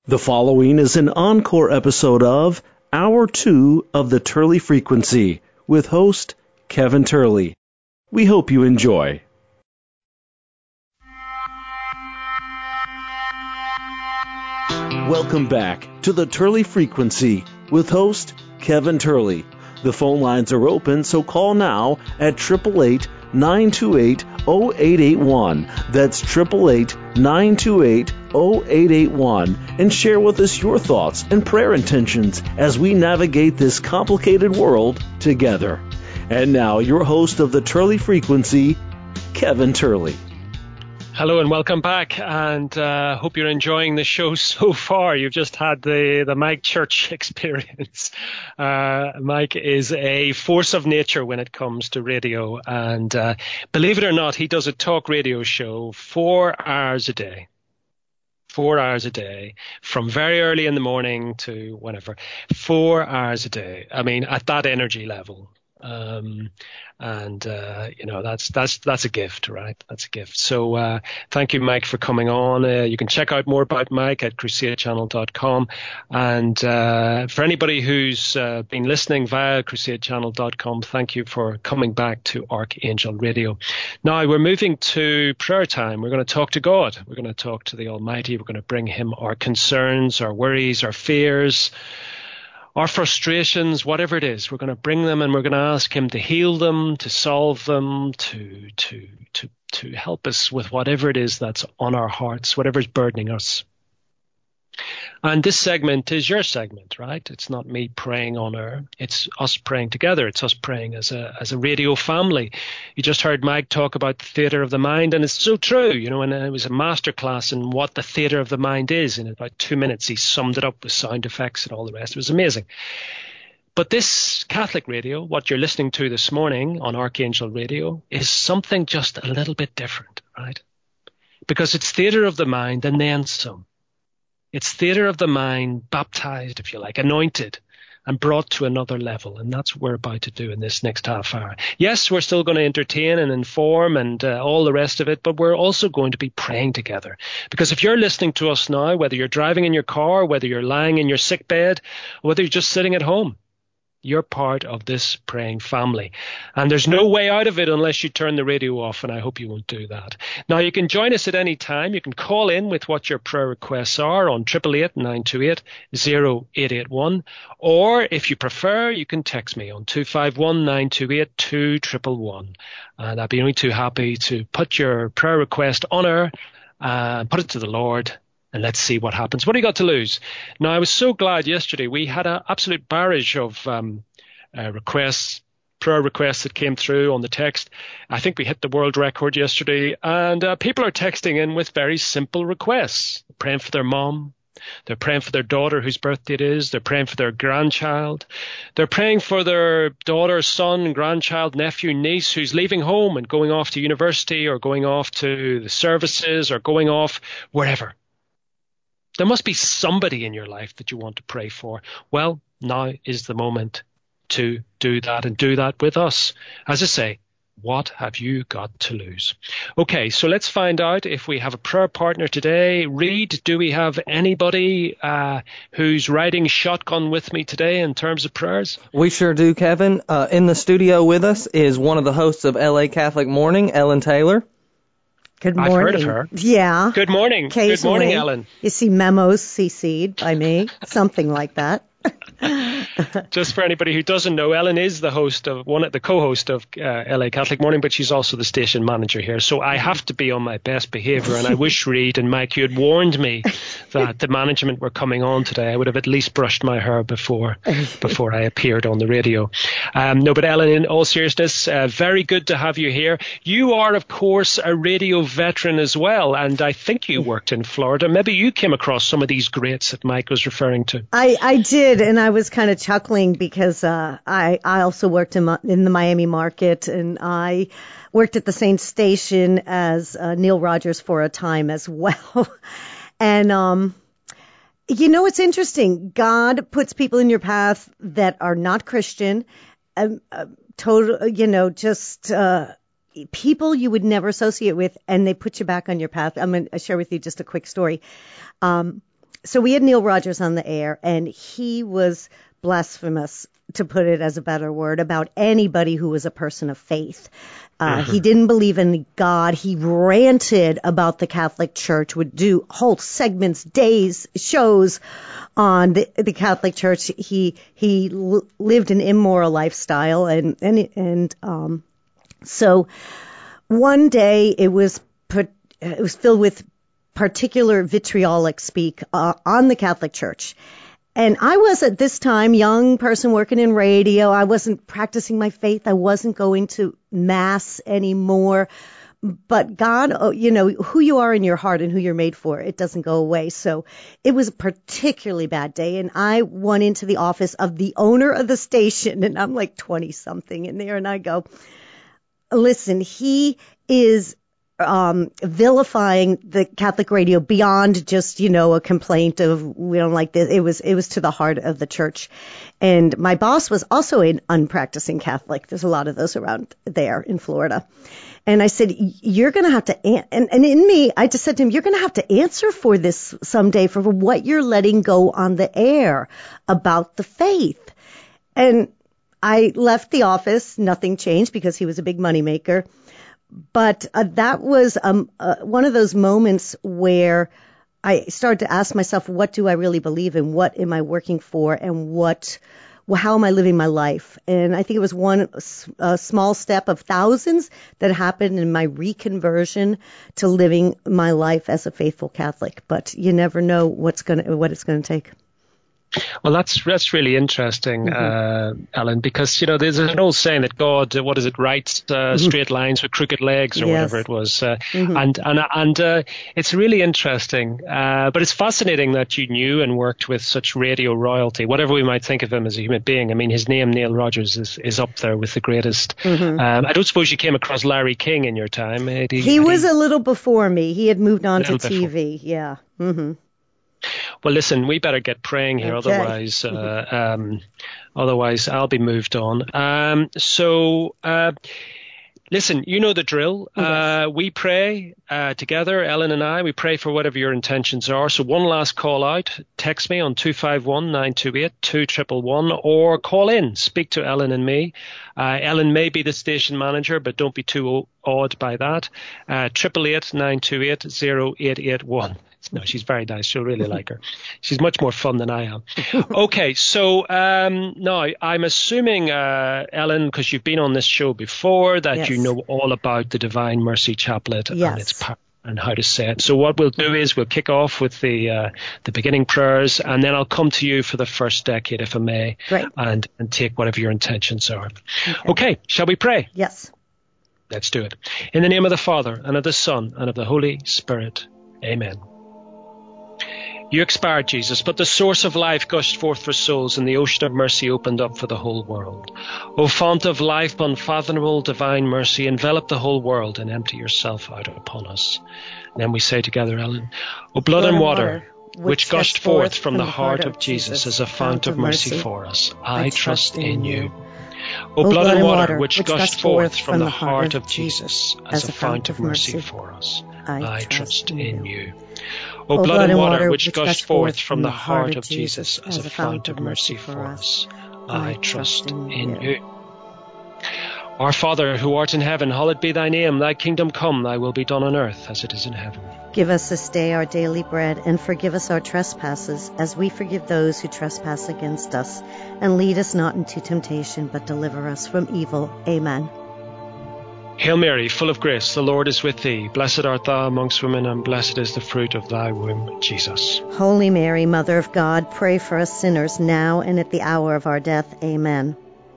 The following is an encore episode of Hour 2 of the Turley Frequency with host Kevin Turley. We hope you enjoy. Welcome back to the Turley Frequency with host Kevin Turley. The phone lines are open, so call now at 888-928-0881. That's 888-928-0881. And share with us your thoughts and prayer intentions as we navigate this complicated world together. And now, your host of the Turley Frequency, Kevin Turley. Hello and welcome back, and hope you're enjoying the show so far. You've just had the Mike Church experience. Mike is a force of nature when it comes to radio, and believe it or not, he does a talk radio show 4 hours a day. 4 hours a day, from very early in the morning to whenever. 4 hours a day. I mean, at that energy level. That's a gift, right? That's a gift. So thank you, Mike, for coming on. You can check out more about Mike at crusadechannel.com. And for anybody who's been listening via crusadechannel.com, thank you for coming back to Archangel Radio. Now we're moving to prayer time. We're going to talk to God. We're going to talk to the Almighty. We're going to bring him our concerns, our worries, our fears, our frustrations, whatever it is. We're going to bring them and we're going to ask him to heal them, to solve them, to help us with whatever it is that's on our hearts, whatever's burdening us. And this segment is your segment, right? It's not me praying on air. It's us praying together. It's us praying as a radio family. You just heard Mike talk about the theater of the mind, and it's so true, and it was a masterclass in what the theater of the mind is. In about 2 minutes, he summed it up with sound effects and all the rest. It was amazing. But this Catholic radio, what you're listening to this morning on Archangel Radio, is something just a little bit different, right? Because it's theater of the mind and then some. It's theater of the mind, baptized, if you like, anointed, and brought to another level. And that's what we're about to do in this next half hour. Yes, we're still going to entertain and inform and all the rest of it, but we're also going to be praying together. Because if you're listening to us now, whether you're driving in your car, whether you're lying in your sick bed, or whether you're just sitting at home, you're part of this praying family. And there's no way out of it unless you turn the radio off, and I hope you won't do that. Now, you can join us at any time. You can call in with what your prayer requests are on 888-928-0881. Or, if you prefer, you can text me on 251-928-2111. And I'd be only too happy to put your prayer request on air and put it to the Lord. And let's see what happens. What do you got to lose? Now, I was so glad yesterday. We had an absolute barrage of requests, prayer requests that came through on the text. I think we hit the world record yesterday. And people are texting in with very simple requests. They're praying for their mom. They're praying for their daughter whose birthday it is. They're praying for their grandchild. They're praying for their daughter, son, grandchild, nephew, niece who's leaving home and going off to university or going off to the services or going off wherever. There must be somebody in your life that you want to pray for. Well, now is the moment to do that and do that with us. As I say, what have you got to lose? Okay, so let's find out if we have a prayer partner today. Reed, do we have anybody who's riding shotgun with me today in terms of prayers? We sure do, Kevin. In the studio with us is one of the hosts of LA Catholic Morning, Ellen Taylor. Good morning. I've heard of her. Yeah. Good morning. Good morning, Ellen. You see memos CC'd by me, something like that. Just for anybody who doesn't know, Ellen is the co-host of LA Catholic Morning, but she's also the station manager here. So I have to be on my best behavior. And I wish, Reed and Mike, you had warned me that the management were coming on today. I would have at least brushed my hair before I appeared on the radio. No, but Ellen, in all seriousness, very good to have you here. You are, of course, a radio veteran as well. And I think you worked in Florida. Maybe you came across some of these greats that Mike was referring to. I did. And I was kind of chuckling because I also worked in the Miami market, and I worked at the same station as Neil Rogers for a time as well. And, it's interesting. God puts people in your path that are not Christian, people you would never associate with, and they put you back on your path. I'm going to share with you just a quick story. so we had Neil Rogers on the air, and he was blasphemous, to put it as a better word, about anybody who was a person of faith. He didn't believe in God. He ranted about the Catholic Church, would do whole segments, days, shows on the Catholic Church. He lived an immoral lifestyle, and so one day it was filled with particular vitriolic speak on the Catholic Church. And I was at this time young person working in radio. I wasn't practicing my faith. I wasn't going to mass anymore. But God, who you are in your heart and who you're made for, it doesn't go away. So it was a particularly bad day. And I went into the office of the owner of the station, and I'm like 20 something in there. And I go, listen, he is vilifying the Catholic radio beyond just, a complaint of we don't like this. It was to the heart of the church. And my boss was also an unpracticing Catholic. There's a lot of those around there in Florida. And I said, you're going to have to, and in me, I just said to him, you're going to have to answer for this someday for what you're letting go on the air about the faith. And I left the office. Nothing changed because he was a big moneymaker. But that was one of those moments where I started to ask myself, what do I really believe in? What am I working for? And how am I living my life? And I think it was one small step of thousands that happened in my reconversion to living my life as a faithful Catholic. But you never know what it's going to take. Well, that's really interesting, Ellen, because, there's an old saying that God, writes straight lines with crooked legs or whatever it was. And it's really interesting. But it's fascinating that you knew and worked with such radio royalty, whatever we might think of him as a human being. I mean, his name, Neil Rogers, is up there with the greatest. I don't suppose you came across Larry King in your time. He was a little before me. He had moved on to TV. Yeah. Mm-hmm. Well, listen, we better get praying here, okay. Otherwise I'll be moved on. Listen, you know the drill. Yes. We pray together, Ellen and I. We pray for whatever your intentions are. So one last call out. Text me on 251-928-2111 or call in. Speak to Ellen and me. Ellen may be the station manager, but don't be too awed by that. 888-928-0881. No, she's very nice. She'll really like her. She's much more fun than I am. Okay, so now I'm assuming, Ellen, because you've been on this show before, that you know all about the Divine Mercy Chaplet and its power and how to say it. So what we'll do is we'll kick off with the beginning prayers, and then I'll come to you for the first decade, if I may, and take whatever your intentions are. Okay, shall we pray? Yes. Let's do it. In the name of the Father, and of the Son, and of the Holy Spirit. Amen. You expired, Jesus, but the source of life gushed forth for souls, and the ocean of mercy opened up for the whole world. O fount of life, unfathomable divine mercy, envelop the whole world and empty yourself out upon us. And then we say together, Ellen, O blood and water, which gushed forth from the heart of Jesus as a fount of mercy for us, I trust in you. O blood and water, which gushed forth from the heart of Jesus as a fount of mercy for us, I trust in you. O blood and water, which gushed forth from the heart of Jesus as a fount of mercy for us, I trust in you. Our Father, who art in heaven, hallowed be thy name. Thy kingdom come, thy will be done on earth as it is in heaven. Give us this day our daily bread, and forgive us our trespasses, as we forgive those who trespass against us. And lead us not into temptation, but deliver us from evil. Amen. Hail Mary, full of grace, the Lord is with thee. Blessed art thou amongst women, and blessed is the fruit of thy womb, Jesus. Holy Mary, Mother of God, pray for us sinners now and at the hour of our death. Amen.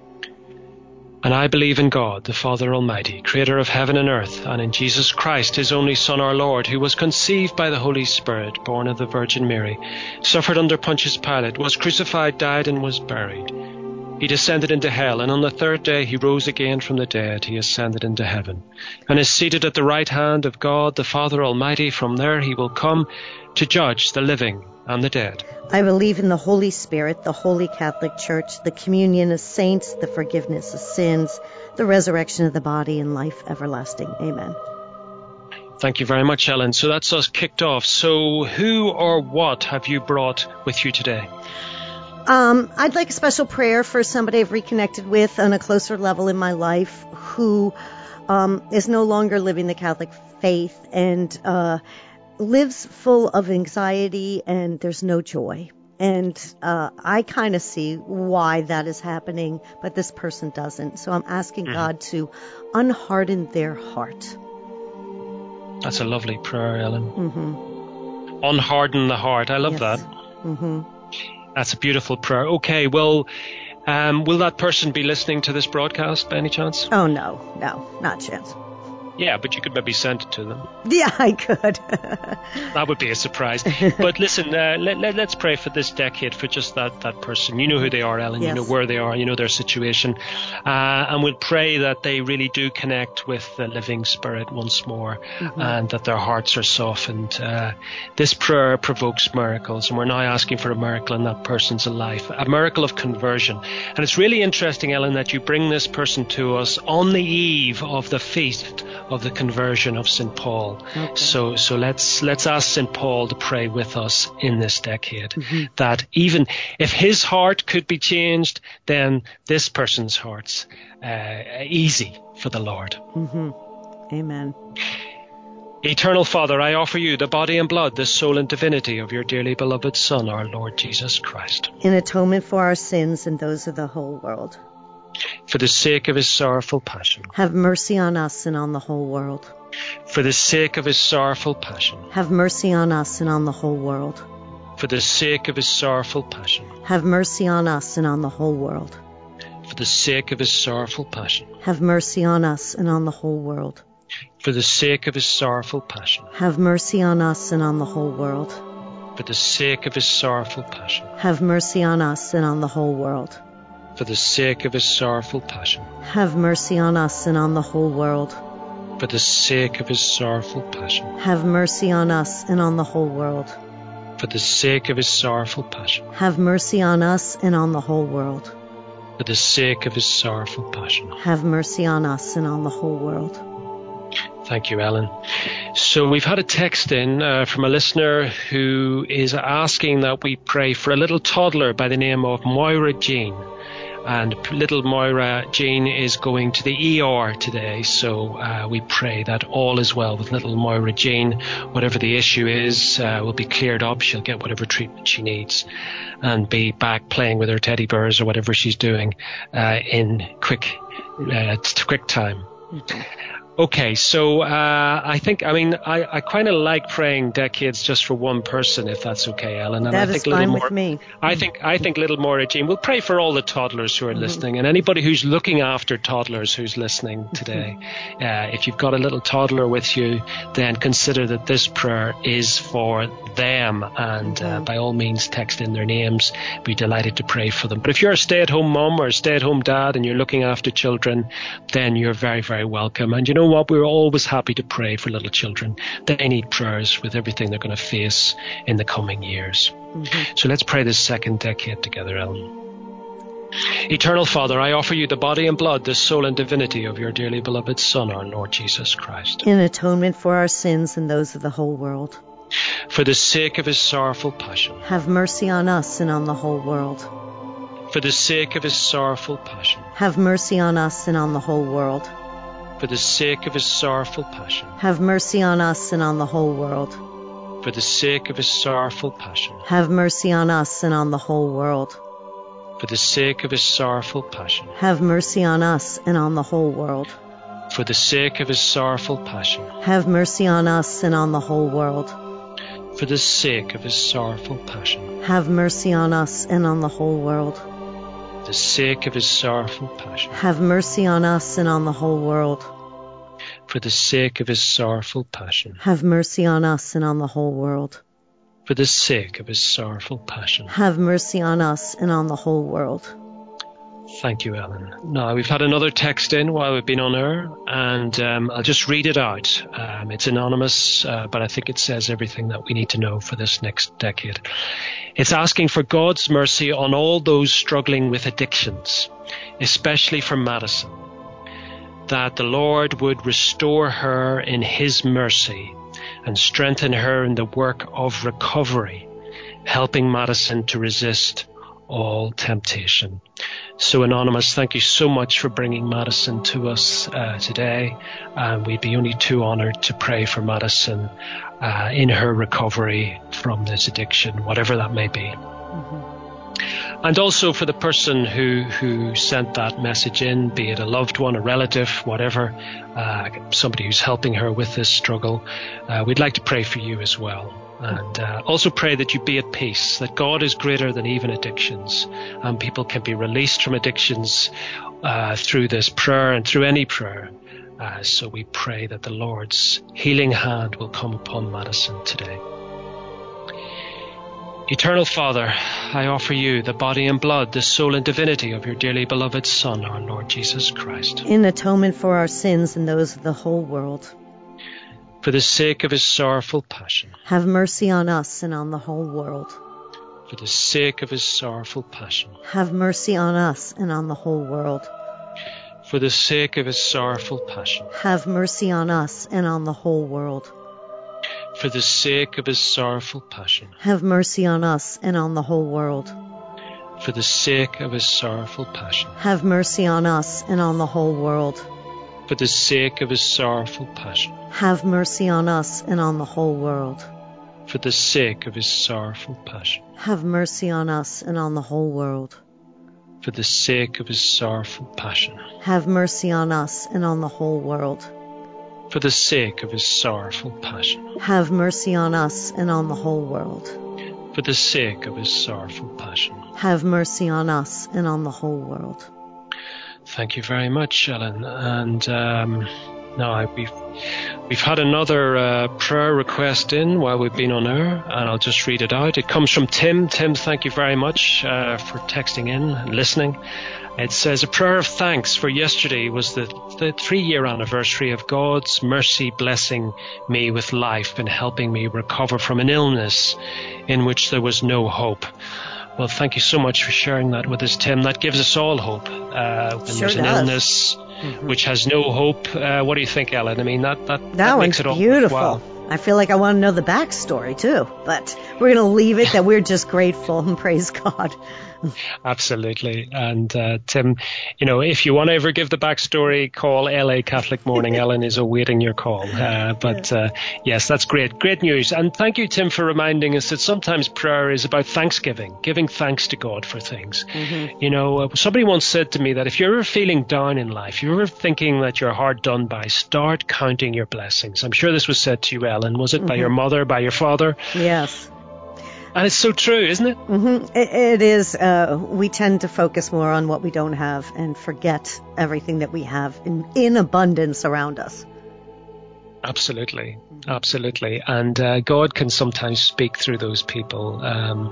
And I believe in God, the Father Almighty, creator of heaven and earth, and in Jesus Christ, his only Son, our Lord, who was conceived by the Holy Spirit, born of the Virgin Mary, suffered under Pontius Pilate, was crucified, died, and was buried. He descended into hell, and on the third day he rose again from the dead. He ascended into heaven, and is seated at the right hand of God, the Father Almighty. From there he will come to judge the living and the dead. I believe in the Holy Spirit, the Holy Catholic Church, the communion of saints, the forgiveness of sins, the resurrection of the body, and life everlasting. Amen. Thank you very much, Ellen. So that's us kicked off. So who or what have you brought with you today? I'd like a special prayer for somebody I've reconnected with on a closer level in my life who is no longer living the Catholic faith and lives full of anxiety, and there's no joy. And I kind of see why that is happening, but this person doesn't. So I'm asking God to unharden their heart. That's a lovely prayer, Ellen. Unharden the heart. I love that. That's a beautiful prayer. Okay, well, will that person be listening to this broadcast by any chance? Oh, no, not a chance. Yeah, but you could maybe send it to them. Yeah, I could. That would be a surprise. But listen, let's pray for this decade, for just that person. You know who they are, Ellen. Yes. You know where they are. You know their situation. And we'll pray that they really do connect with the living Spirit once more, and that their hearts are softened. This prayer provokes miracles, and we're now asking for a miracle in that person's life, a miracle of conversion. And it's really interesting, Ellen, that you bring this person to us on the eve of the feast of the conversion of St. Paul. Okay. So let's ask St. Paul to pray with us in this decade, that even if his heart could be changed, then this person's heart's easy for the Lord. Amen. Eternal Father, I offer you the body and blood, the soul and divinity of your dearly beloved Son, our Lord Jesus Christ, in atonement for our sins and those of the whole world. For the sake of his sorrowful passion, have mercy on us and on the whole world. For the sake of his sorrowful passion, have mercy on us and on the whole world. For the sake of his sorrowful passion, have mercy on us and on the whole world. For the sake of his sorrowful passion, have mercy on us and on the whole world. For the sake of his sorrowful passion, have mercy on us and on the whole world. For the sake of his sorrowful passion, have mercy on us and on the whole world. For the sake of his sorrowful passion, have mercy on us and on the whole world. For the sake of his sorrowful passion, have mercy on us and on the whole world. For the sake of his sorrowful passion, have mercy on us and on the whole world. For the sake of his sorrowful passion, have mercy on us and on the whole world. Thank you, Ellen. So we've had a text in from a listener who is asking that we pray for a little toddler by the name of Moira Jean. And little Moira Jean is going to the ER today, so we pray that all is well with little Moira Jean. Whatever the issue is will be cleared up. She'll get whatever treatment she needs and be back playing with her teddy bears or whatever she's doing in quick time. Okay, so I kind of like praying decades just for one person, if that's okay, Ellen. And that is fine with me. I think little Moira Jean, we'll pray for all the toddlers who are listening, and anybody who's looking after toddlers who's listening today. If you've got a little toddler with you, then consider that this prayer is for them, and by all means text in their names. Be delighted to pray for them. But if you're a stay-at-home mom or a stay-at-home dad and you're looking after children, then you're very, very welcome. And you know what? We're always happy to pray for little children. They need prayers with everything they're going to face in the coming years. So let's pray this second decade together, Ellen. Eternal Father, I offer you the body and blood, the soul and divinity of your dearly beloved Son, our Lord Jesus Christ, in atonement for our sins and those of the whole world. For the sake of his sorrowful passion, have mercy on us and on the whole world. For the sake of his sorrowful passion, have mercy on us and on the whole world. For the sake of his sorrowful passion, have mercy on us and on the whole world. For the sake of his sorrowful passion, have mercy on us and on the whole world. For the sake of his sorrowful passion, have mercy on us and on the whole world. For the sake of his sorrowful passion, have mercy on us and on the whole world. For the sake of his sorrowful passion, have mercy on us and on the whole world. For the sake of his sorrowful passion, have mercy on us and on the whole world. For the sake of his sorrowful passion, have mercy on us and on the whole world. For the sake of his sorrowful passion, have mercy on us and on the whole world. Thank you, Ellen. Now, we've had another text in while we've been on air, and I'll just read it out. It's anonymous, but I think it says everything that we need to know for this next decade. It's asking for God's mercy on all those struggling with addictions, especially for Madison. that the Lord would restore her in his mercy and strengthen her in the work of recovery, helping Madison to resist all temptation. So Anonymous, thank you so much for bringing Madison to us today. We'd be only too honored to pray for Madison in her recovery from this addiction, whatever that may be. And also for the person who sent that message in, be it a loved one, a relative, whatever, somebody who's helping her with this struggle, we'd like to pray for you as well. And also pray that you be at peace, that God is greater than even addictions, and people can be released from addictions through this prayer and through any prayer. So we pray that the Lord's healing hand will come upon Madison today. Eternal Father, I offer you the body and blood, the soul and divinity of your dearly beloved Son, our Lord Jesus Christ. In atonement for our sins and those of the whole world. For the sake of his sorrowful passion. Have mercy on us and on the whole world. For the sake of his sorrowful passion. Have mercy on us and on the whole world. For the sake of his sorrowful passion. Have mercy on us and on the whole world. For the sake of his sorrowful passion. Have mercy on us and on the whole world. For the sake of his sorrowful passion. Have mercy on us and on the whole world. For the sake of his sorrowful passion. Have mercy on us and on the whole world. For the sake of his sorrowful passion. Have mercy on us and on the whole world. For the sake of his sorrowful passion. Have mercy on us and on the whole world. For the sake of his sorrowful passion. Have mercy on us and on the whole world. For the sake of his sorrowful passion. Have mercy on us and on the whole world. Thank you very much, Ellen. And now we've had another prayer request in while we've been on air, and I'll just read it out. It comes from Tim. Tim, thank you very much for texting in and listening. It says, a prayer of thanks for yesterday was the 3-year anniversary of God's mercy blessing me with life and helping me recover from an illness in which there was no hope. Well, thank you so much for sharing that with us, Tim. That gives us all hope. When there's an illness which has no hope, what do you think, Ellen? I mean, that makes it all beautiful. worthwhile. I feel like I want to know the backstory too, but we're going to leave it that we're just grateful and praise God. Absolutely. And Tim, if you want to ever give the backstory, call LA Catholic Morning. Ellen is awaiting your call. Yes, that's great. Great news. And thank you, Tim, for reminding us that sometimes prayer is about thanksgiving, giving thanks to God for things. Somebody once said to me that if you're ever feeling down in life, if you're ever thinking that you're hard done by, start counting your blessings. I'm sure this was said to you, Ellen. Was it by your mother, by your father? Yes. And it's so true, isn't it? It is. We tend to focus more on what we don't have and forget everything that we have in abundance around us. Absolutely. Absolutely. And God can sometimes speak through those people.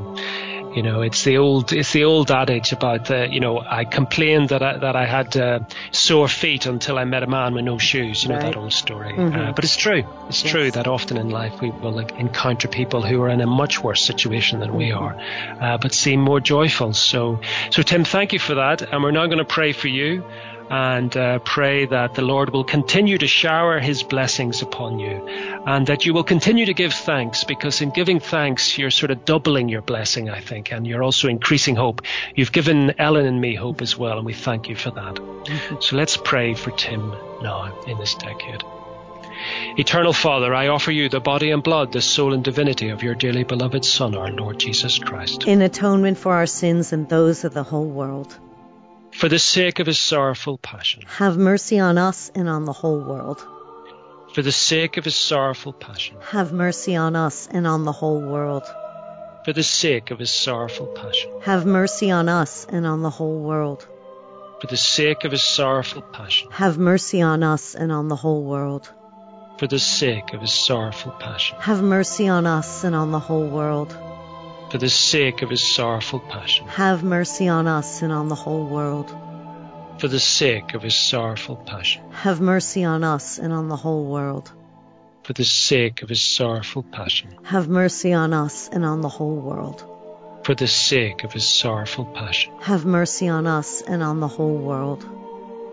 It's the old adage about I complained that I had sore feet until I met a man with no shoes. That old story. But it's true. It's true that often in life we will encounter people who are in a much worse situation than we are, but seem more joyful. So Tim, thank you for that. And we're now going to pray for you. And pray that the Lord will continue to shower his blessings upon you and that you will continue to give thanks, because in giving thanks, you're sort of doubling your blessing, I think, and you're also increasing hope. You've given Ellen and me hope as well, and we thank you for that. So let's pray for Tim now in this decade. Eternal Father, I offer you the body and blood, the soul and divinity of your dearly beloved Son, our Lord Jesus Christ. In atonement for our sins and those of the whole world. For the sake of his sorrowful passion. Have mercy on us and on the whole world. For the sake of his sorrowful passion. Have mercy on us and on the whole world. For the sake of his sorrowful passion. Have mercy on us and on the whole world. For the sake of his sorrowful passion. Have mercy on us and on the whole world. For the sake of his sorrowful passion. Have mercy on us and on the whole world. For the sake of his sorrowful passion. Have mercy on us and on the whole world. For the sake of his sorrowful passion. Have mercy on us and on the whole world. For the sake of his sorrowful passion. Have mercy on us and on the whole world. For the sake of his sorrowful passion. Have mercy on us and on the whole world.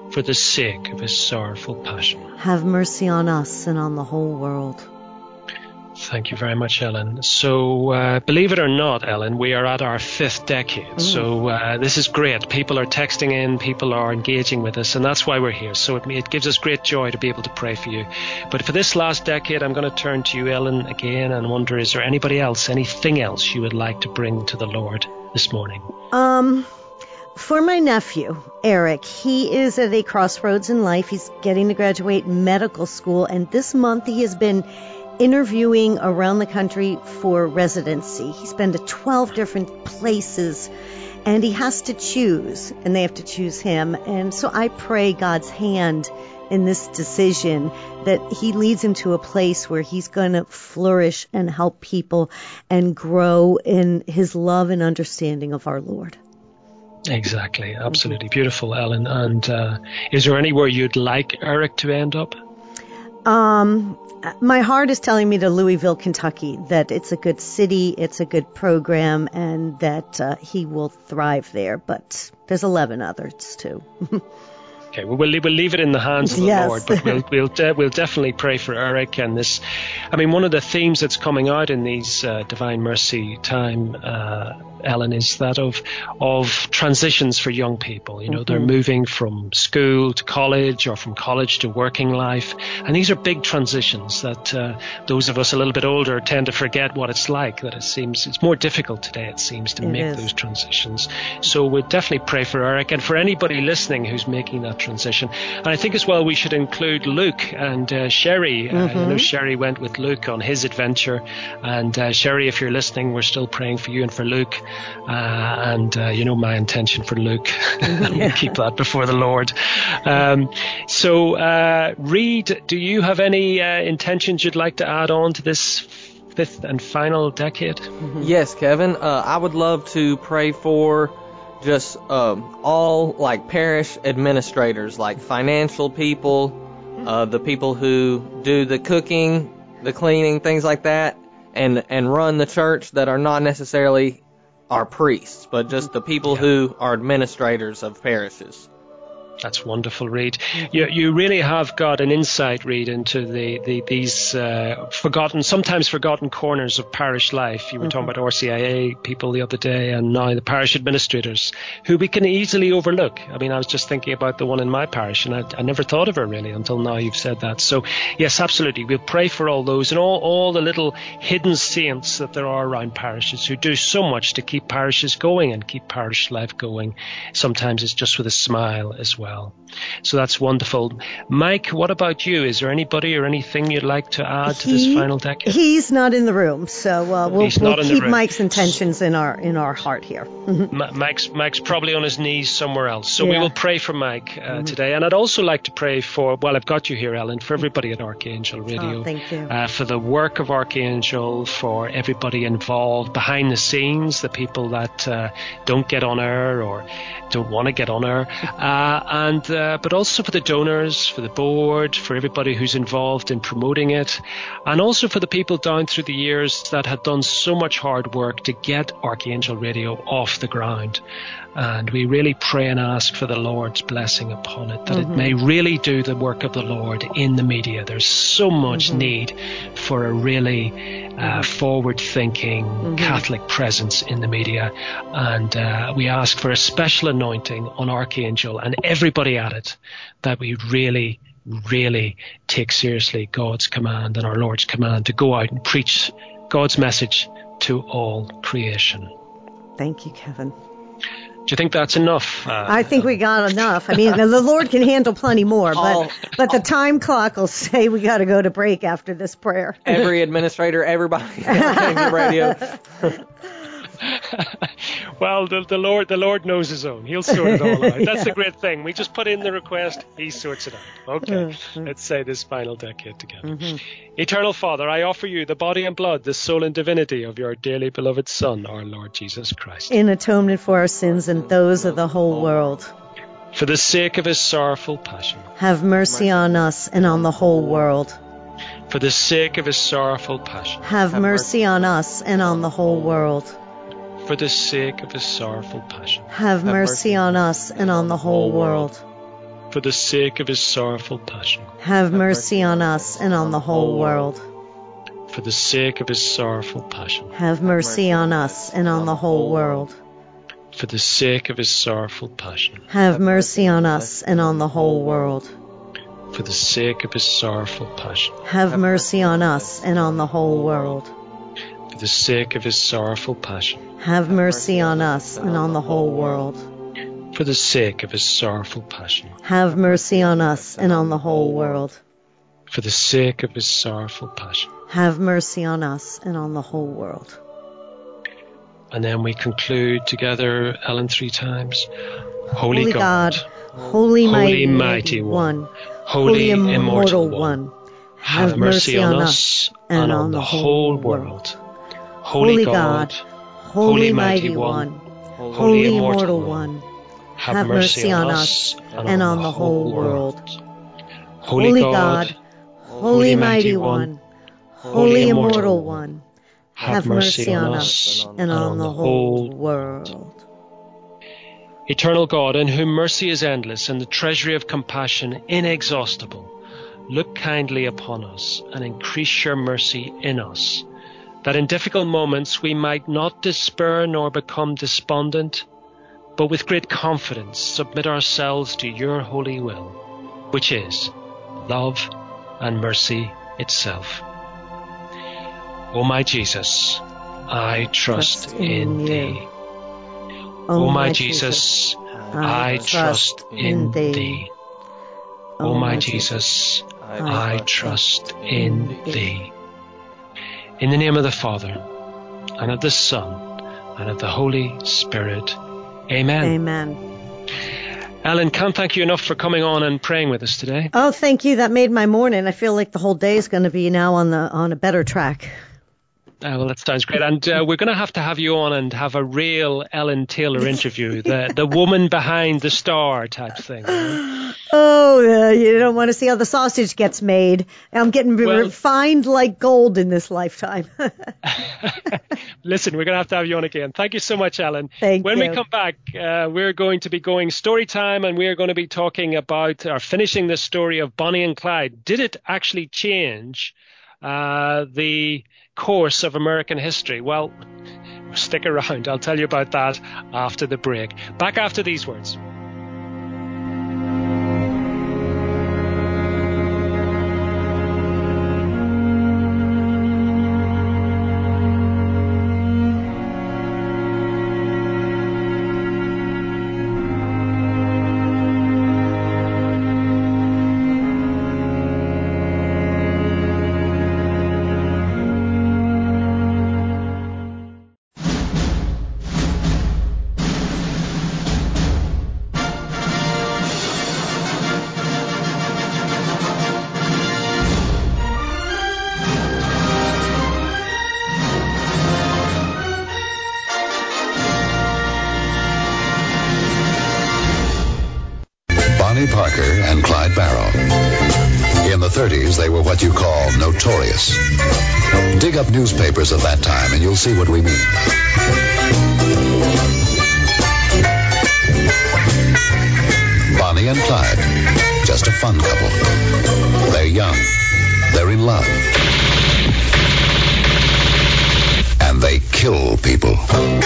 for the sake of his sorrowful passion. Have mercy on us and on the whole world. Thank you very much, Ellen. So, believe it or not, Ellen, we are at our 5th decade. So this is great. People are texting in, people are engaging with us, and that's why we're here. So it gives us great joy to be able to pray for you. But for this last decade, I'm going to turn to you, Ellen, again, and wonder, is there anybody else, anything else you would like to bring to the Lord this morning? For my nephew, Eric, he is at a crossroads in life. He's getting to graduate medical school, and this month he has been interviewing around the country for residency. He's been to 12 different places, and he has to choose, and they have to choose him. And so I pray God's hand in this decision, that he leads him to a place where he's going to flourish and help people and grow in his love and understanding of our Lord. Exactly. Absolutely. Beautiful, Ellen. And is there anywhere you'd like Eric to end up? My heart is telling me to Louisville, Kentucky, that it's a good city, it's a good program, and that he will thrive there. But there's 11 others, too. Okay, well, we'll leave it in the hands of the Lord, but we'll definitely pray for Eric and this. I mean, one of the themes that's coming out in these Divine Mercy time, Ellen, is that of transitions for young people. You know, they're moving from school to college or from college to working life, and these are big transitions that those of us a little bit older tend to forget what it's like. That it's more difficult today, it seems, to make those transitions. So we'll definitely pray for Eric and for anybody listening who's making that transition. And I think as well we should include Luke and Sherry. I know Sherry went with Luke on his adventure, and Sherry, if you're listening, we're still praying for you and for Luke, and you know my intention for Luke. We'll keep that before the Lord. So Reed, do you have any intentions you'd like to add on to this 5th and final decade? Yes, Kevin, I would love to pray for just all like parish administrators, like financial people, the people who do the cooking, the cleaning, things like that, and run the church, that are not necessarily our priests, but just the people who are administrators of parishes. That's wonderful, Reed. You really have got an insight, Reed, into these sometimes forgotten corners of parish life. You were talking about RCIA people the other day, and now the parish administrators, who we can easily overlook. I mean, I was just thinking about the one in my parish, and I never thought of her really until now you've said that. So yes, absolutely, we'll pray for all those and all the little hidden saints that there are around parishes who do so much to keep parishes going and keep parish life going. Sometimes it's just with a smile as well. So that's wonderful. Mike, what about you? Is there anybody or anything you'd like to add to this final decade? He's not in the room, so we'll keep Mike's intentions in our heart here. Mike's probably on his knees somewhere else. So we will pray for Mike today. And I'd also like to pray for, well, I've got you here, Ellen, for everybody at Archangel Radio. Oh, thank you. For the work of Archangel, for everybody involved behind the scenes, the people that don't get on air or don't want to get on air, but also for the donors, for the board, for everybody who's involved in promoting it, and also for the people down through the years that have done so much hard work to get Archangel Radio off the ground. And we really pray and ask for the Lord's blessing upon it, that it may really do the work of the Lord in the media. There's so much need for a really forward-thinking Catholic presence in the media. And we ask for a special anointing on Archangel and everybody at it, that we really, really take seriously God's command and our Lord's command to go out and preach God's message to all creation. Thank you, Kevin. Do you think that's enough? I think we got enough. I mean, the Lord can handle plenty more, but the time clock will say we got to go to break after this prayer. Every administrator, everybody on the radio. Well, the Lord knows his own. He'll sort it all out. That's the great thing. We just put in the request, he sorts it out. Okay, let's say this final decade together. Eternal Father, I offer you the body and blood, the soul and divinity of your dearly beloved Son, our Lord Jesus Christ, in atonement for our sins and those of the whole world. For the sake of his sorrowful passion, have mercy on us and on the whole world. For the sake of his sorrowful passion, have mercy on us and on the whole world. For the sake of his sorrowful passion, have mercy on us and on the whole world. for the sake of his sorrowful passion. Have mercy on us and on the whole world. For the sake of his sorrowful passion. Have mercy on us and on the whole world. For the sake of his sorrowful passion. Have mercy on us and on the whole world. For the sake of his sorrowful passion. Have mercy on us and on the whole world. For the sake of his sorrowful passion. Have mercy on us and on the whole world. For the sake of his sorrowful passion. Have mercy on us and on the whole world. For the sake of his sorrowful passion. Have mercy on us and on the whole world. And then we conclude together, Ellen, 3 times. Holy God, Holy Mighty One, Holy Immortal One, have mercy on us and on the whole world. Holy God, Holy Mighty One, Holy Immortal One, have mercy on us and on the whole world. Holy God, Holy Mighty One, Holy Immortal One, have mercy on us and on the whole world. Eternal God, in whom mercy is endless and the treasury of compassion inexhaustible, look kindly upon us and increase your mercy in us, that in difficult moments we might not despair nor become despondent, but with great confidence submit ourselves to your holy will, which is love and mercy itself. O my Jesus, I trust in thee. O my Jesus, I trust in thee. O my Jesus, I trust in thee. In the name of the Father, and of the Son, and of the Holy Spirit. Amen. Amen. Ellen, can't thank you enough for coming on and praying with us today. Oh, thank you. That made my morning. I feel like the whole day is going to be now on a better track. Well, that sounds great. And we're going to have you on and have a real Ellen Taylor interview, the woman behind the star type thing. Right? Oh, you don't want to see how the sausage gets made. I'm getting refined like gold in this lifetime. Listen, we're going to have you on again. Thank you so much, Ellen. Thank you. When we come back, we're going to be going story time, and we're going to be talking about or finishing the story of Bonnie and Clyde. Did it actually change the course of American history? Well, stick around. I'll tell you about that after the break. Back after these words. Bonnie Parker and Clyde Barrow. In the 30s, they were what you call notorious. Dig up newspapers of that time and you'll see what we mean. Bonnie and Clyde, just a fun couple. They're young, they're in love, and they kill people.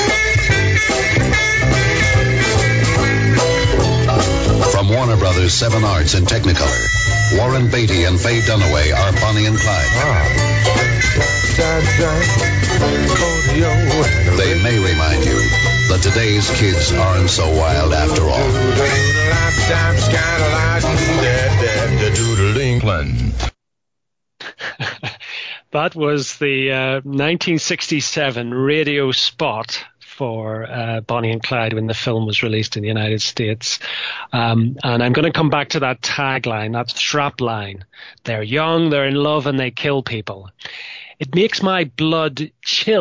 From Warner Brothers 7 Arts and Technicolor, Warren Beatty and Faye Dunaway are Bonnie and Clyde. They may remind you that today's kids aren't so wild after all. That was the 1967 radio spot for Bonnie and Clyde when the film was released in the United States. And I'm going to come back to that tagline, that strap line. They're young, they're in love, and they kill people. It makes my blood chill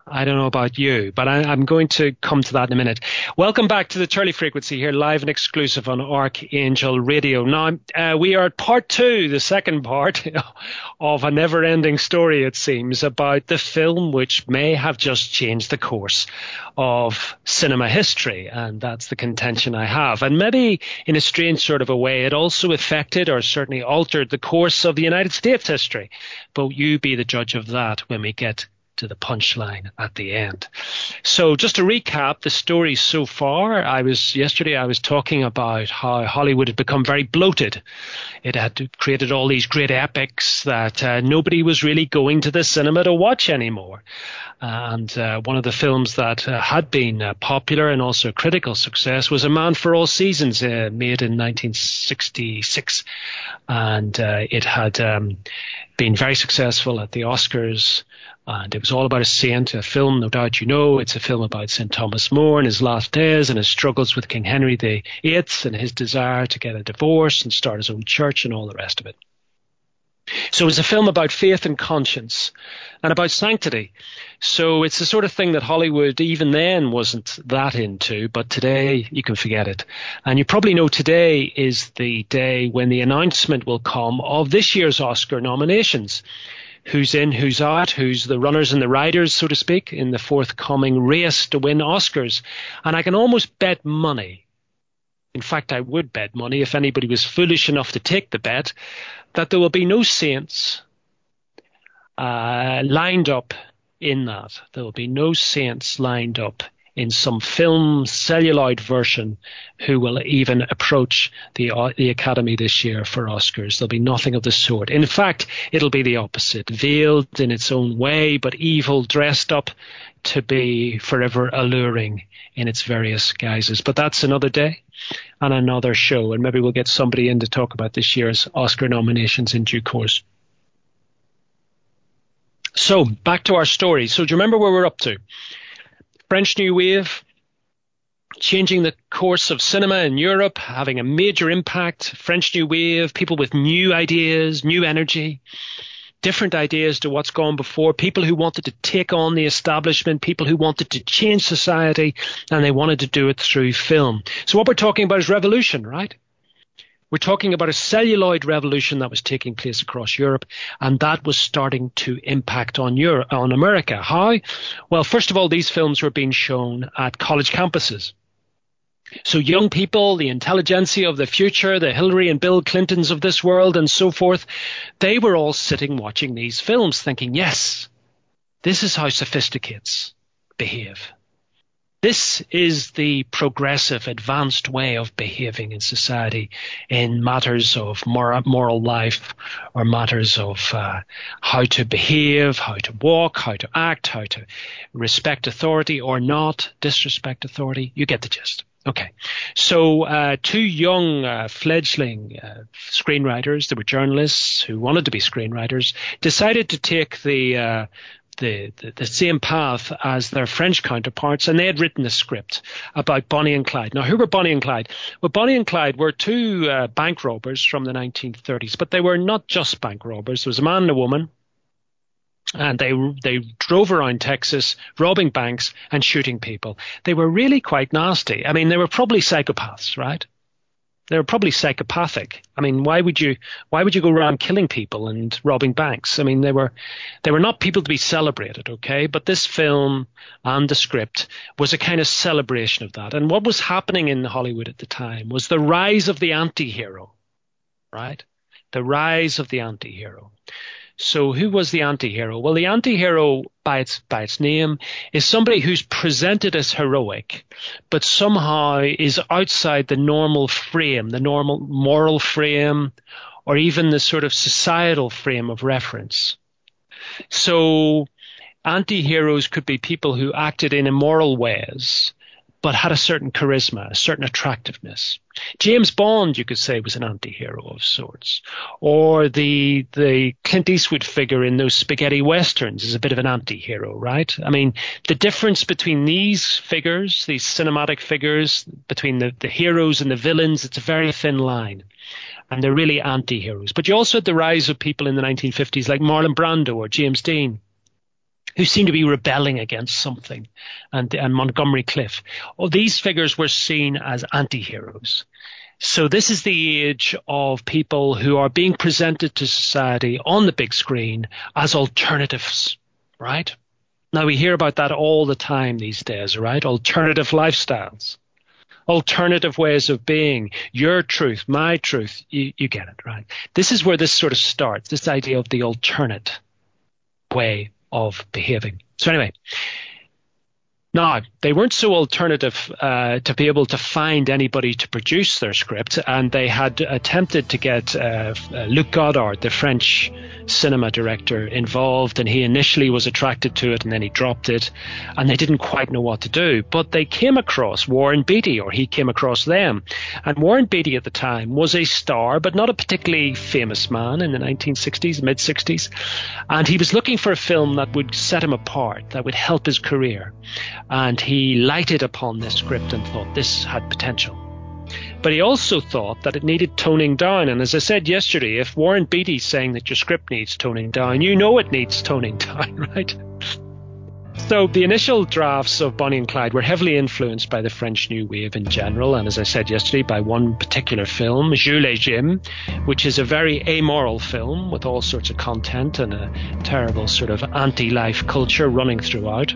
I don't know about you, but I'm going to come to that in a minute. Welcome back to the Turley Frequency here, live and exclusive on Archangel Radio. Now, we are at part 2, the second part of a never-ending story, it seems, about the film which may have just changed the course of cinema history, and that's the contention I have. And maybe in a strange sort of a way, it also affected or certainly altered the course of the United States history. But you be the judge of that when we get to the punchline at the end. So just to recap the story so far, yesterday I was talking about how Hollywood had become very bloated. It had created all these great epics that nobody was really going to the cinema to watch anymore. And one of the films that had been popular and also a critical success was A Man for All Seasons, made in 1966. And it had been very successful at the Oscars. And it was all about a saint, a film, no doubt you know. It's a film about St. Thomas More and his last days and his struggles with King Henry VIII and his desire to get a divorce and start his own church and all the rest of it. So it's a film about faith and conscience and about sanctity. So it's the sort of thing that Hollywood even then wasn't that into, but today you can forget it. And you probably know today is the day when the announcement will come of this year's Oscar nominations. Who's in, who's out, who's the runners and the riders, so to speak, in the forthcoming race to win Oscars. And I can almost bet money, in fact, I would bet money if anybody was foolish enough to take the bet, that there will be no saints lined up in that. There will be no saints lined up in some film celluloid version who will even approach the Academy this year for Oscars. There'll be nothing of the sort. In fact, it'll be the opposite, veiled in its own way, but evil dressed up to be forever alluring in its various guises. But that's another day and another show, and maybe we'll get somebody in to talk about this year's Oscar nominations in due course. So, back to our story. So do you remember where we're up to? French New Wave, changing the course of cinema in Europe, having a major impact. French New Wave, people with new ideas, new energy, different ideas to what's gone before, people who wanted to take on the establishment, people who wanted to change society, and they wanted to do it through film. So what we're talking about is revolution, right? We're talking about a celluloid revolution that was taking place across Europe, and that was starting to impact on America. How? Well, first of all, these films were being shown at college campuses. So young people, the intelligentsia of the future, the Hillary and Bill Clintons of this world and so forth, they were all sitting watching these films thinking, yes, this is how sophisticates behave. This is the progressive, advanced way of behaving in society in matters of moral life or matters of how to behave, how to walk, how to act, how to respect authority or not disrespect authority. You get the gist. Okay. So two young fledgling screenwriters, they were journalists who wanted to be screenwriters, decided to take the same path as their French counterparts, and they had written a script about Bonnie and Clyde. Now, who were Bonnie and Clyde? Well, Bonnie and Clyde were two bank robbers from the 1930s, but they were not just bank robbers. There was a man and a woman, and they drove around Texas robbing banks and shooting people. They were really quite nasty. I mean, they were probably psychopaths, right? They were probably psychopathic. I mean, why would you go around killing people and robbing banks? I mean, they were not people to be celebrated, okay? But this film and the script was a kind of celebration of that. And what was happening in Hollywood at the time was the rise of the anti-hero, right? The rise of the anti-hero. So who was the anti-hero? Well, the anti-hero by its name is somebody who's presented as heroic, but somehow is outside the normal frame, the normal moral frame, or even the sort of societal frame of reference. So anti-heroes could be people who acted in immoral ways, but had a certain charisma, a certain attractiveness. James Bond, you could say, was an anti-hero of sorts. Or the Clint Eastwood figure in those spaghetti westerns is a bit of an anti-hero, right? I mean, the difference between these figures, these cinematic figures, between the heroes and the villains, it's a very thin line. And they're really anti-heroes. But you also had the rise of people in the 1950s like Marlon Brando or James Dean. who seemed to be rebelling against something, and Montgomery Clift. All these figures were seen as anti-heroes. So this is the age of people who are being presented to society on the big screen as alternatives, right? Now we hear about that all the time these days, right? Alternative lifestyles, alternative ways of being, your truth, my truth, you get it, right? This is where this sort of starts, this idea of the alternate way of behaving. So anyway, now, they weren't so alternative to be able to find anybody to produce their script, and they had attempted to get Luc Godard, the French cinema director, involved, and he initially was attracted to it, and then he dropped it, and they didn't quite know what to do. But they came across Warren Beatty, or he came across them, and Warren Beatty at the time was a star, but not a particularly famous man in the 1960s, mid-60s, and he was looking for a film that would set him apart, that would help his career. And he lighted upon this script and thought this had potential. But he also thought that it needed toning down. And as I said yesterday, if Warren Beatty's saying that your script needs toning down, you know it needs toning down, right? So the initial drafts of Bonnie and Clyde were heavily influenced by the French New Wave in general, and as I said yesterday, by one particular film, Jules et Jim, which is a very amoral film with all sorts of content and a terrible sort of anti-life culture running throughout.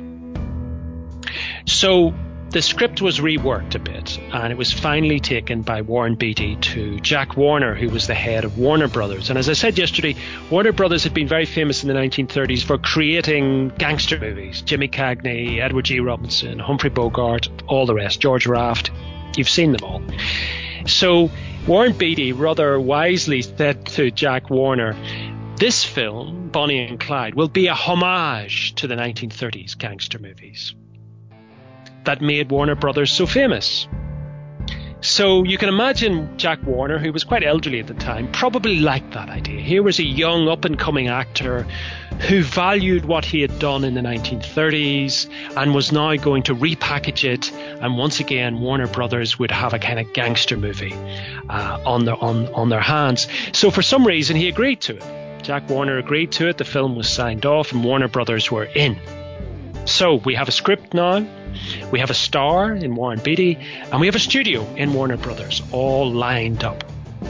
So the script was reworked a bit, and it was finally taken by Warren Beatty to Jack Warner, who was the head of Warner Brothers. And as I said yesterday, Warner Brothers had been very famous in the 1930s for creating gangster movies. Jimmy Cagney, Edward G. Robinson, Humphrey Bogart, all the rest, George Raft. You've seen them all. So Warren Beatty rather wisely said to Jack Warner, this film, Bonnie and Clyde, will be a homage to the 1930s gangster movies that made Warner Brothers so famous. So you can imagine Jack Warner, who was quite elderly at the time, probably liked that idea. Here was a young up-and-coming actor who valued what he had done in the 1930s and was now going to repackage it, and once again Warner Brothers would have a kind of gangster movie on their hands. So for some reason he agreed to it. Jack Warner agreed to it, the film was signed off, and Warner Brothers were in. So we have a script now, we have a star in Warren Beatty, and we have a studio in Warner Brothers, all lined up.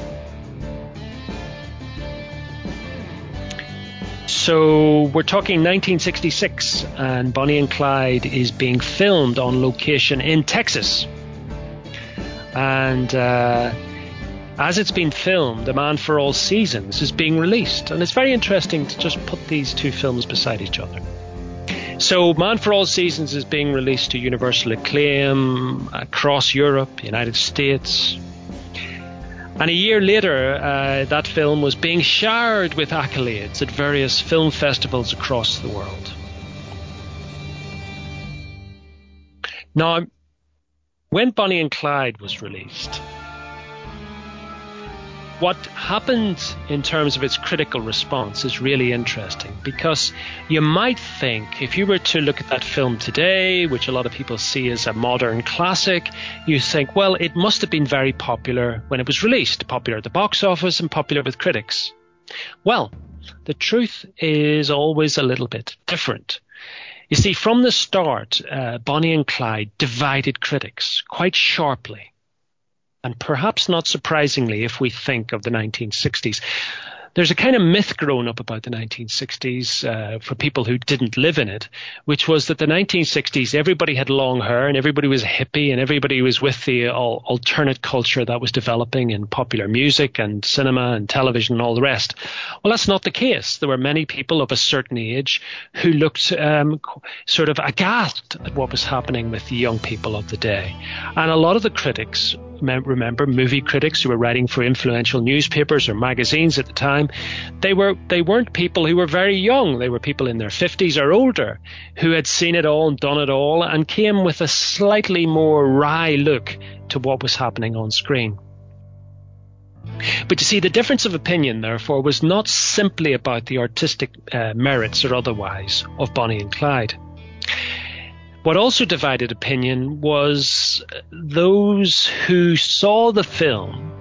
So we're talking 1966, and Bonnie and Clyde is being filmed on location in Texas. And as it's been filmed, A Man for All Seasons is being released. And it's very interesting to just put these two films beside each other. So Man for All Seasons is being released to universal acclaim across Europe, United States. And a year later, that film was being showered with accolades at various film festivals across the world. Now, when Bonnie and Clyde was released, what happened in terms of its critical response is really interesting, because you might think, if you were to look at that film today, which a lot of people see as a modern classic, you think, well, it must have been very popular when it was released, popular at the box office and popular with critics. Well, the truth is always a little bit different. You see, from the start, Bonnie and Clyde divided critics quite sharply. And perhaps not surprisingly, if we think of the 1960s, there's a kind of myth grown up about the 1960s for people who didn't live in it, which was that the 1960s, everybody had long hair and everybody was a hippie and everybody was with the alternate culture that was developing in popular music and cinema and television and all the rest. Well, that's not the case. There were many people of a certain age who looked sort of aghast at what was happening with the young people of the day. And a lot of the critics, remember, movie critics who were writing for influential newspapers or magazines at the time, they weren't people who were very young. They were people in their 50s or older who had seen it all and done it all and came with a slightly more wry look to what was happening on screen. But you see, the difference of opinion, therefore, was not simply about the artistic merits or otherwise of Bonnie and Clyde. What also divided opinion was those who saw the film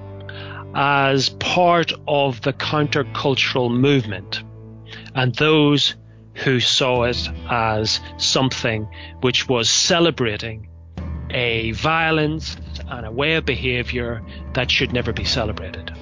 as part of the countercultural movement and those who saw it as something which was celebrating a violence and a way of behavior that should never be celebrated.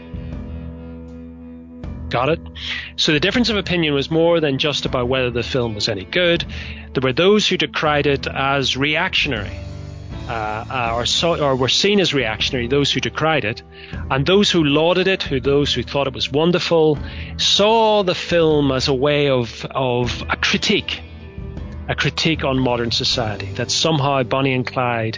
Got it? So the difference of opinion was more than just about whether the film was any good. There were those who decried it as reactionary, or were seen as reactionary, those who decried it, and those who lauded it, those who thought it was wonderful, saw the film as a way of a critique on modern society, that somehow Bonnie and Clyde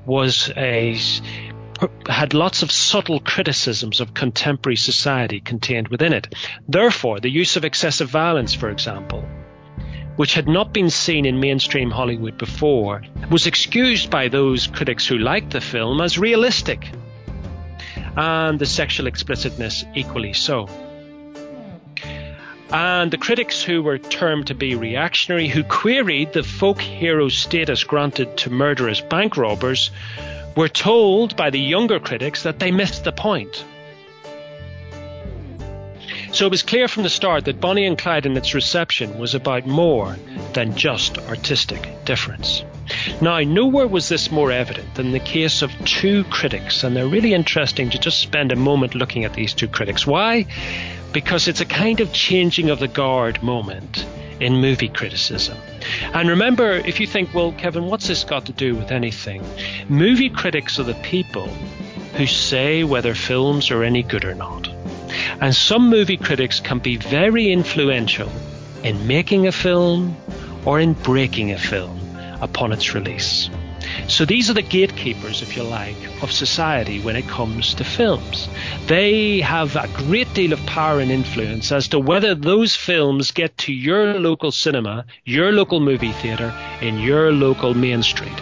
had lots of subtle criticisms of contemporary society contained within it. Therefore, the use of excessive violence, for example, which had not been seen in mainstream Hollywood before, was excused by those critics who liked the film as realistic, and the sexual explicitness equally so. And the critics who were termed to be reactionary, who queried the folk hero status granted to murderous bank robbers, were told by the younger critics that they missed the point. So it was clear from the start that Bonnie and Clyde and its reception was about more than just artistic difference. Now, nowhere was this more evident than in the case of two critics, and they're really interesting to just spend a moment looking at these two critics. Why? Because it's a kind of changing of the guard moment in movie criticism. And remember, if you think, well, Kevin, what's this got to do with anything? Movie critics are the people who say whether films are any good or not. And some movie critics can be very influential in making a film or in breaking a film upon its release. So these are the gatekeepers, if you like, of society when it comes to films. They have a great deal of power and influence as to whether those films get to your local cinema, your local movie theatre, in your local main street.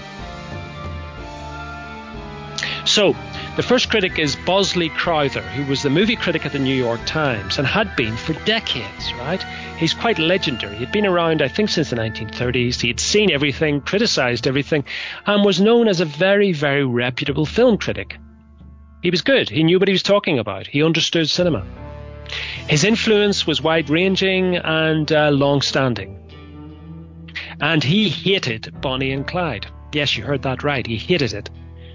So, the first critic is Bosley Crowther, who was the movie critic at the New York Times and had been for decades, right? He's quite legendary. He'd been around, I think, since the 1930s. He'd seen everything, criticized everything, and was known as a very, very reputable film critic. He was good. He knew what he was talking about. He understood cinema. His influence was wide-ranging and long-standing. And he hated Bonnie and Clyde. Yes, you heard that right. He hated it.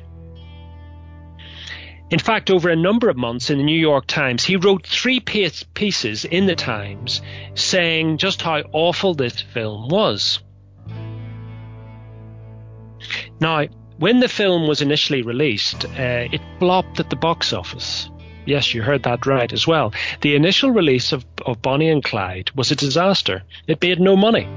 In fact, over a number of months in the New York Times, he wrote 3 pieces in the Times saying just how awful this film was. Now, when the film was initially released, it flopped at the box office. Yes, you heard that right as well. The initial release of Bonnie and Clyde was a disaster. It made no money.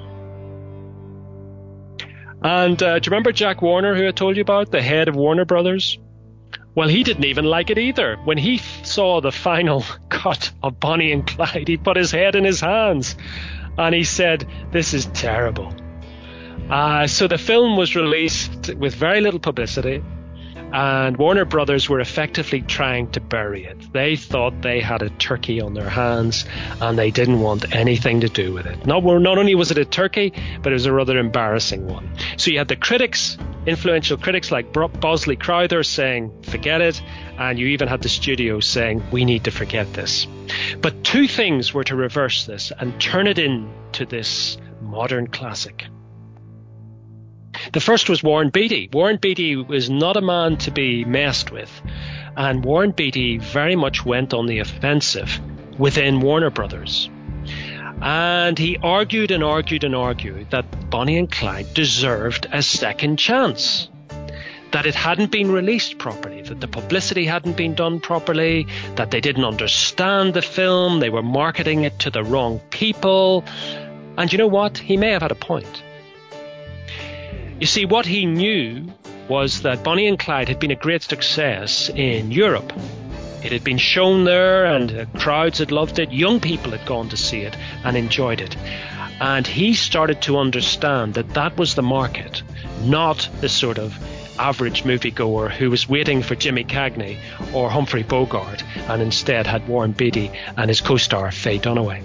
And do you remember Jack Warner, who I told you about, the head of Warner Brothers? Well, he didn't even like it either. When he saw the final cut of Bonnie and Clyde, he put his head in his hands and he said, "This is terrible." So the film was released with very little publicity, and Warner Brothers were effectively trying to bury it. They thought they had a turkey on their hands and they didn't want anything to do with it. Not only was it a turkey, but it was a rather embarrassing one. So you had the critics, influential critics like Bosley Crowther saying, forget it, and you even had the studio saying, we need to forget this. But 2 things were to reverse this and turn it into this modern classic. The first was Warren Beatty. Warren Beatty was not a man to be messed with, and Warren Beatty very much went on the offensive within Warner Brothers. And he argued and argued and argued that Bonnie and Clyde deserved a second chance, that it hadn't been released properly, that the publicity hadn't been done properly, that they didn't understand the film, they were marketing it to the wrong people. And you know what? He may have had a point. You see, what he knew was that Bonnie and Clyde had been a great success in Europe. It had been shown there and crowds had loved it. Young people had gone to see it and enjoyed it. And he started to understand that that was the market, not the sort of average moviegoer who was waiting for Jimmy Cagney or Humphrey Bogart and instead had Warren Beatty and his co-star Faye Dunaway.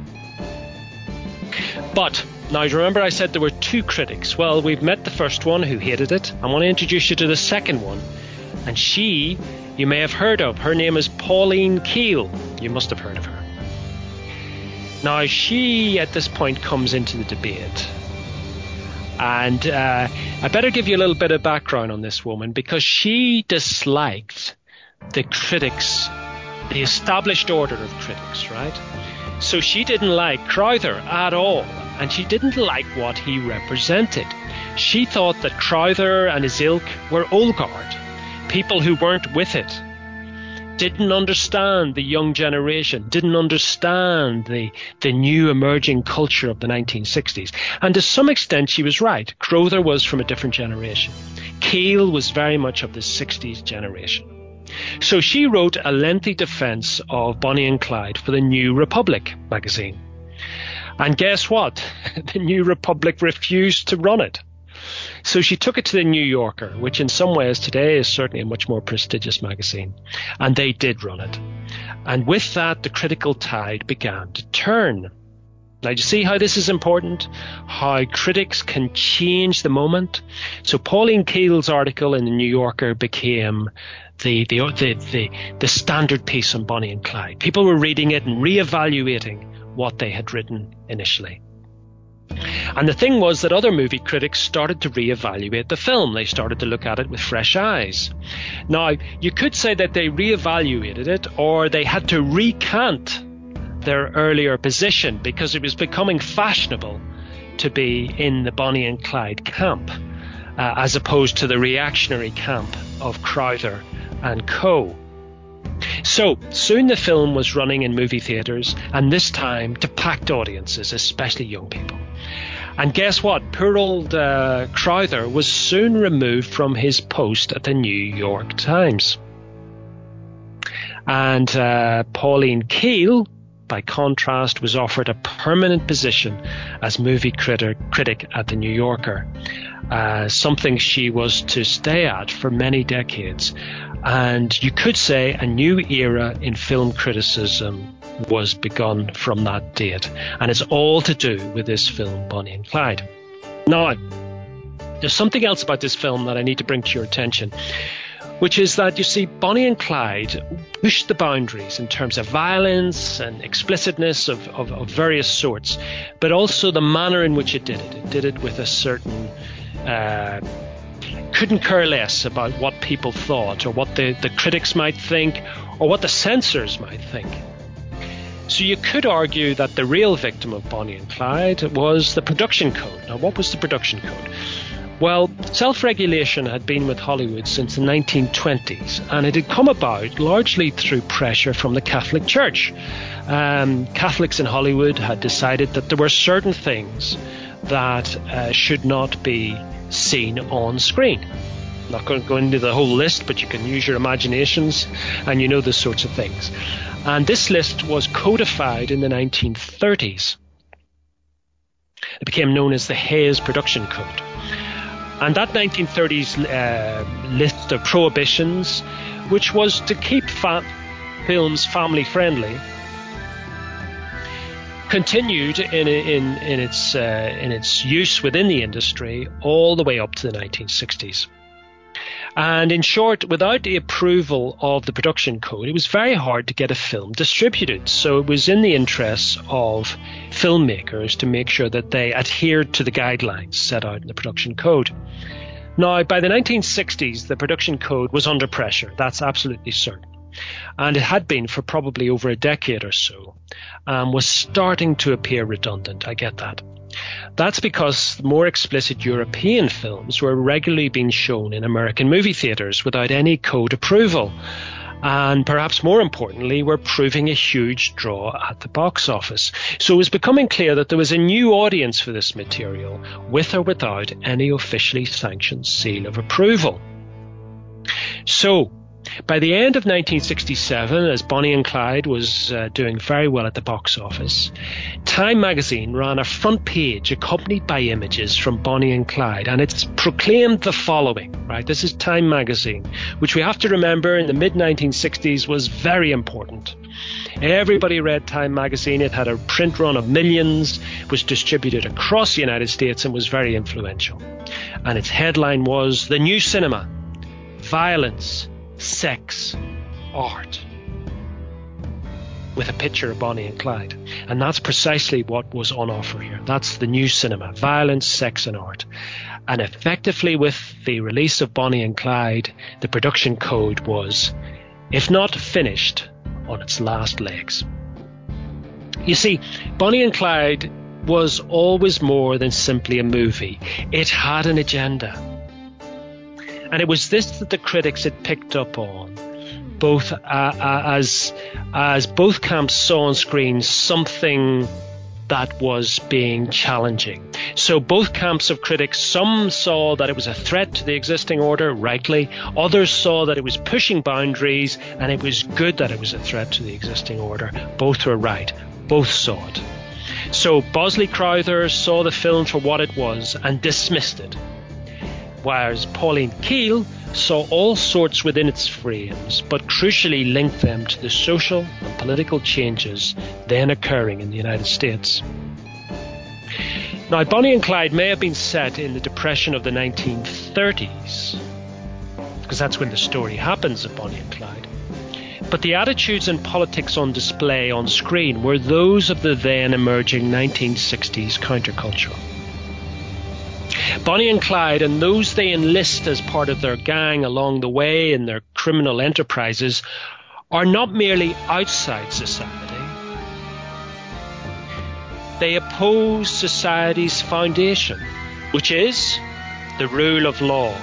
But now, remember I said there were 2 critics. Well, we've met the first one who hated it. I want to introduce you to the second one. And she, you may have heard of. Her name is Pauline Kael. You must have heard of her. Now, she, at this point, comes into the debate. And I better give you a little bit of background on this woman, because she disliked the critics, the established order of critics, right? So she didn't like Crowther at all, and she didn't like what he represented. She thought that Crowther and his ilk were old guard, people who weren't with it, didn't understand the young generation, didn't understand the new emerging culture of the 1960s. And to some extent, she was right. Crowther was from a different generation. Keel was very much of the 60s generation. So she wrote a lengthy defense of Bonnie and Clyde for the New Republic magazine. And guess what? The New Republic refused to run it. So she took it to the New Yorker, which in some ways today is certainly a much more prestigious magazine. And they did run it. And with that, the critical tide began to turn. Now, you see how this is important? How critics can change the moment? So Pauline Kael's article in the New Yorker became the standard piece on Bonnie and Clyde. People were reading it and reevaluating what they had written initially. And the thing was that other movie critics started to reevaluate the film. They started to look at it with fresh eyes. Now, you could say that they reevaluated it, or they had to recant their earlier position because it was becoming fashionable to be in the Bonnie and Clyde camp, as opposed to the reactionary camp of Crowther and co. So soon the film was running in movie theatres, and this time to packed audiences, especially young people. And guess what? Poor old Crowther was soon removed from his post at the New York Times. And Pauline Kael, by contrast, was offered a permanent position as movie critic at the New Yorker, something she was to stay at for many decades. And you could say a new era in film criticism was begun from that date. And it's all to do with this film, Bonnie and Clyde. Now, there's something else about this film that I need to bring to your attention, which is that, you see, Bonnie and Clyde pushed the boundaries in terms of violence and explicitness of various sorts, but also the manner in which it did it. It did it with a certain... couldn't care less about what people thought or what the critics might think or what the censors might think. So you could argue that the real victim of Bonnie and Clyde was the production code. Now, what was the production code? Well, self-regulation had been with Hollywood since the 1920s, and it had come about largely through pressure from the Catholic Church. Catholics in Hollywood had decided that there were certain things that should not be seen on screen. I'm not going to go into the whole list, but you can use your imaginations and you know the sorts of things. And this list was codified in the 1930s. It became known as the Hays Production Code. And that 1930s list of prohibitions, which was to keep films family friendly, continued in its use within the industry all the way up to the 1960s. And in short, without the approval of the production code, it was very hard to get a film distributed. So it was in the interests of filmmakers to make sure that they adhered to the guidelines set out in the production code. Now, by the 1960s, the production code was under pressure. That's absolutely certain. And it had been for probably over a decade or so, was starting to appear redundant. I get that. That's because more explicit European films were regularly being shown in American movie theaters without any code approval. And perhaps more importantly, were proving a huge draw at the box office. So it was becoming clear that there was a new audience for this material, with or without any officially sanctioned seal of approval. So, by the end of 1967, as Bonnie and Clyde was doing very well at the box office, Time magazine ran a front page accompanied by images from Bonnie and Clyde, and it's proclaimed the following, right? This is Time magazine, which we have to remember in the mid-1960s was very important. Everybody read Time magazine. It had a print run of millions, was distributed across the United States, and was very influential. And its headline was "The New Cinema, Violence, Sex, Art." with a picture of Bonnie and Clyde. And that's precisely what was on offer here. That's the new cinema: violence, sex and art. And effectively, with the release of Bonnie and Clyde, the production code was, if not finished, on its last legs. You see, Bonnie and Clyde was always more than simply a movie. It had an agenda. And it was this that the critics had picked up on, both as both camps saw on screen something that was being challenging. So both camps of critics, some saw that it was a threat to the existing order, rightly. Others saw that it was pushing boundaries, and it was good that it was a threat to the existing order. Both were right. Both saw it. So Bosley Crowther saw the film for what it was and dismissed it, whereas Pauline Kael saw all sorts within its frames, but crucially linked them to the social and political changes then occurring in the United States. Now, Bonnie and Clyde may have been set in the Depression of the 1930s, because that's when the story happens of Bonnie and Clyde. But the attitudes and politics on display on screen were those of the then emerging 1960s counterculture. Bonnie and Clyde and those they enlist as part of their gang along the way in their criminal enterprises are not merely outside society. They oppose society's foundation, which is the rule of law.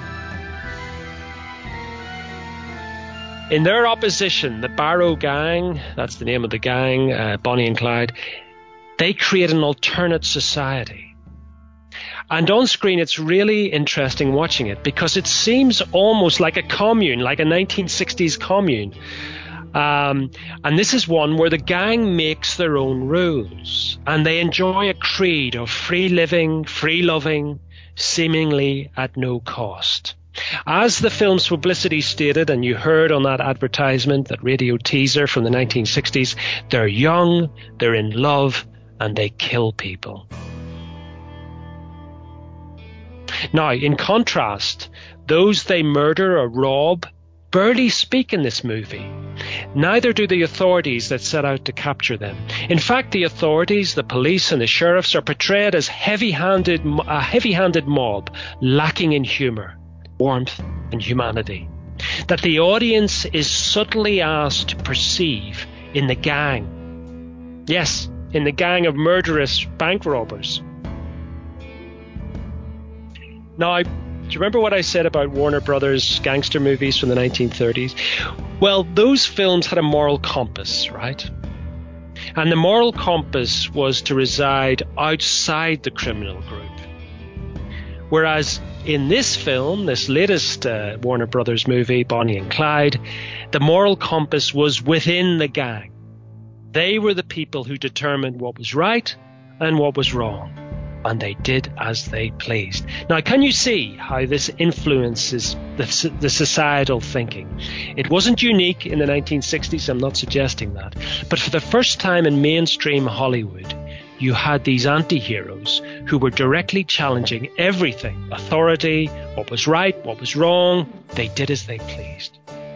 In their opposition, the Barrow Gang, that's the name of the gang, Bonnie and Clyde, they create an alternate society. And on screen, it's really interesting watching it because it seems almost like a commune, like a 1960s commune. And this is one where the gang makes their own rules and they enjoy a creed of free living, free loving, seemingly at no cost. As the film's publicity stated, and you heard on that advertisement, that radio teaser from the 1960s, they're young, they're in love, and they kill people. Now, in contrast, those they murder or rob barely speak in this movie. Neither do the authorities that set out to capture them. In fact, the authorities, the police and the sheriffs are portrayed as a heavy-handed mob lacking in humour, warmth and humanity that the audience is subtly asked to perceive in the gang. Yes, in the gang of murderous bank robbers. Now, do you remember what I said about Warner Brothers gangster movies from the 1930s? Well, those films had a moral compass, right? And the moral compass was to reside outside the criminal group. Whereas in this film, this latest Warner Brothers movie, Bonnie and Clyde, the moral compass was within the gang. They were the people who determined what was right and what was wrong. And they did as they pleased. Now, can you see how this influences the societal thinking? It wasn't unique in the 1960s, I'm not suggesting that. But for the first time in mainstream Hollywood, you had these anti-heroes who were directly challenging everything. Authority, what was right, what was wrong. They did as they pleased.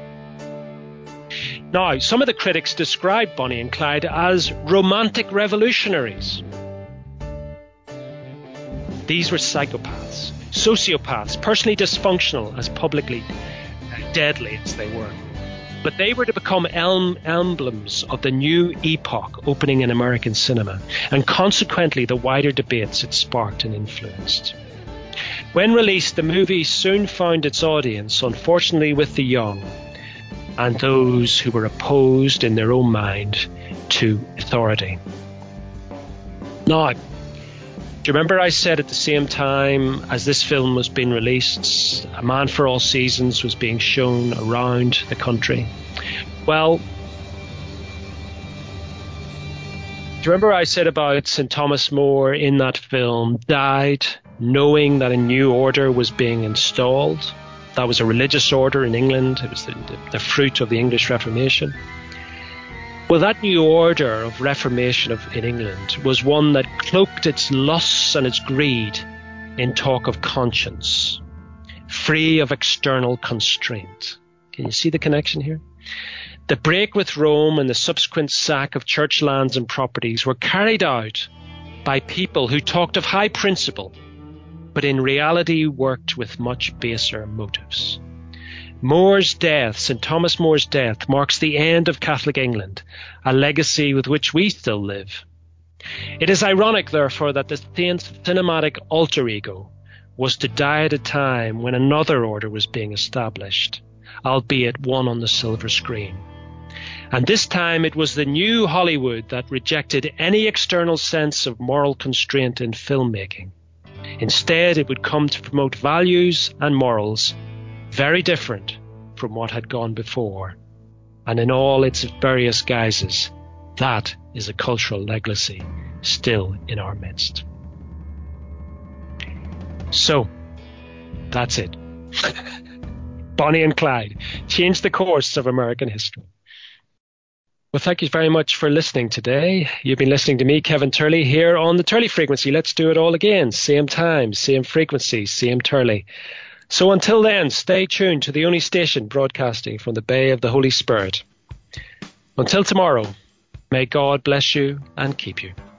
Now, some of the critics described Bonnie and Clyde as romantic revolutionaries. These were psychopaths, sociopaths, personally dysfunctional as publicly deadly as they were. But they were to become emblems of the new epoch opening in American cinema, and consequently the wider debates it sparked and influenced. When released, the movie soon found its audience, unfortunately with the young, and those who were opposed in their own mind to authority. Now, do you remember I said at the same time as this film was being released, A Man for All Seasons was being shown around the country? Well, do you remember I said about St. Thomas More in that film died knowing that a new order was being installed? That was a religious order in England. It was the fruit of the English Reformation. Well, that new order of reformation in England was one that cloaked its lusts and its greed in talk of conscience, free of external constraint. Can you see the connection here? The break with Rome and the subsequent sack of church lands and properties were carried out by people who talked of high principle, but in reality worked with much baser motives. More's death, St. Thomas More's death, marks the end of Catholic England, a legacy with which we still live. It is ironic, therefore, that the saint's cinematic alter ego was to die at a time when another order was being established, albeit one on the silver screen. And this time it was the new Hollywood that rejected any external sense of moral constraint in filmmaking. Instead, it would come to promote values and morals very different from what had gone before. And in all its various guises, that is a cultural legacy still in our midst. So, that's it. Bonnie and Clyde changed the course of American history. Well, thank you very much for listening today. You've been listening to me, Kevin Turley, here on the Turley Frequency. Let's do it all again. Same time, same frequency, same Turley. So until then, stay tuned to the only station broadcasting from the Bay of the Holy Spirit. Until tomorrow, may God bless you and keep you.